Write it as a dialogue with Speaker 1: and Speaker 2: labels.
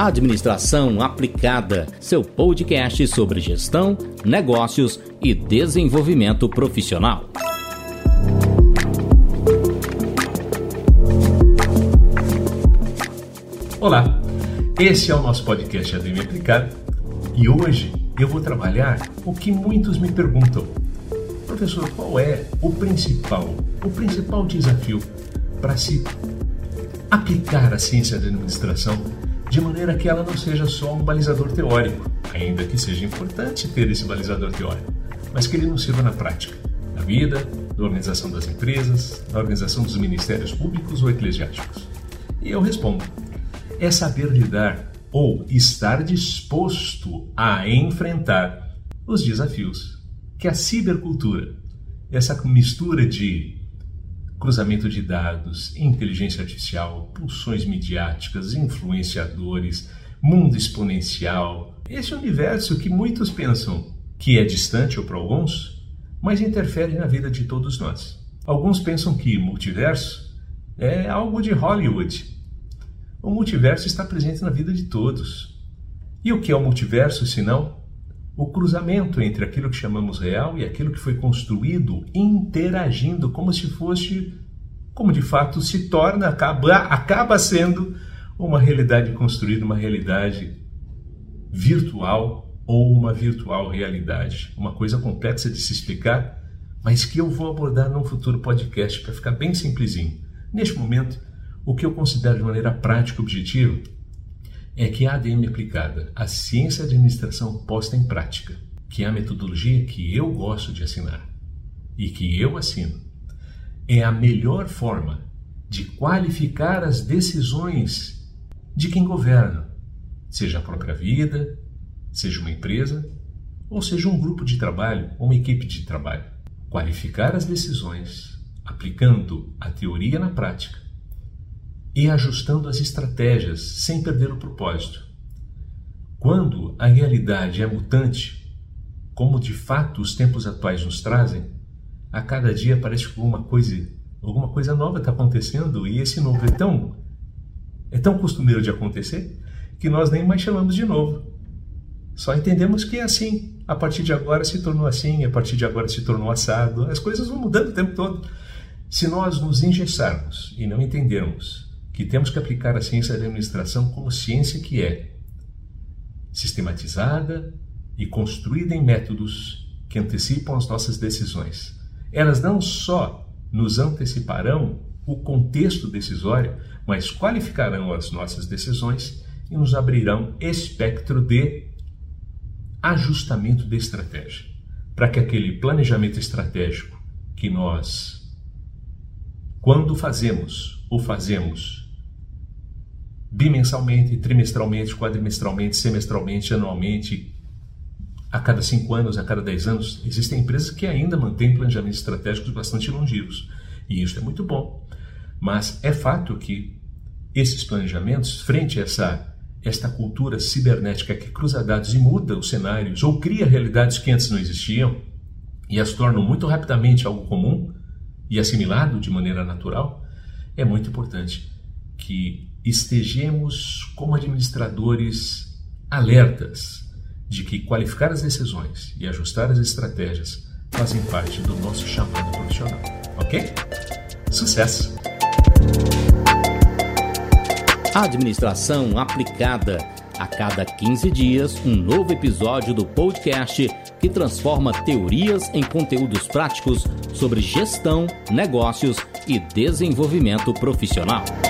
Speaker 1: Administração Aplicada, seu podcast sobre gestão, negócios e desenvolvimento profissional.
Speaker 2: Olá, esse é o nosso podcast ADM Aplicada e hoje eu vou trabalhar o que muitos me perguntam. Professor, qual é o principal desafio para se aplicar a ciência da administração de maneira que ela não seja só um balizador teórico, ainda que seja importante ter esse balizador teórico, mas que ele não sirva na prática, na vida, na organização das empresas, na organização dos ministérios públicos ou eclesiásticos? E eu respondo, é saber lidar ou estar disposto a enfrentar os desafios que a cibercultura, essa mistura de cruzamento de dados, inteligência artificial, pulsões midiáticas, influenciadores, mundo exponencial, esse universo que muitos pensam que é distante ou para alguns, mas interfere na vida de todos nós. Alguns pensam que multiverso é algo de Hollywood. O multiverso está presente na vida de todos. E o que é o multiverso, senão o cruzamento entre aquilo que chamamos real e aquilo que foi construído, interagindo como se fosse, como de fato se torna, acaba sendo uma realidade construída, uma realidade virtual ou uma virtual realidade. Uma coisa complexa de se explicar, mas que eu vou abordar num futuro podcast para ficar bem simplesinho. Neste momento, o que eu considero de maneira prática e objetiva é que a ADM Aplicada, a ciência de administração posta em prática, que é a metodologia que eu gosto de assinar e que eu assino, é a melhor forma de qualificar as decisões de quem governa, seja a própria vida, seja uma empresa, ou seja um grupo de trabalho, ou uma equipe de trabalho. Qualificar as decisões, aplicando a teoria na prática, e ajustando as estratégias sem perder o propósito. Quando a realidade é mutante, como de fato os tempos atuais nos trazem, a cada dia parece que alguma coisa nova está acontecendo e esse novo é tão costumeiro de acontecer que nós nem mais chamamos de novo. Só entendemos que é assim. A partir de agora se tornou assim, a partir de agora se tornou assado. As coisas vão mudando o tempo todo. Se nós nos engessarmos e não entendermos que temos que aplicar a ciência da administração como ciência que é sistematizada e construída em métodos que antecipam as nossas decisões. Elas não só nos anteciparão o contexto decisório, mas qualificarão as nossas decisões e nos abrirão espectro de ajustamento de estratégia, para que aquele planejamento estratégico que nós, quando fazemos bimensalmente, trimestralmente, quadrimestralmente, semestralmente, anualmente, a cada 5 anos, a cada 10 anos, existem empresas que ainda mantêm planejamentos estratégicos bastante longevos. E isso é muito bom. Mas é fato que esses planejamentos, frente a esta cultura cibernética que cruza dados e muda os cenários, ou cria realidades que antes não existiam, e as tornam muito rapidamente algo comum e assimilado de maneira natural, é muito importante que estejamos como administradores alertas de que qualificar as decisões e ajustar as estratégias fazem parte do nosso chamado profissional, ok? Sucesso!
Speaker 1: Administração Aplicada. A cada 15 dias, um novo episódio do podcast que transforma teorias em conteúdos práticos sobre gestão, negócios e desenvolvimento profissional.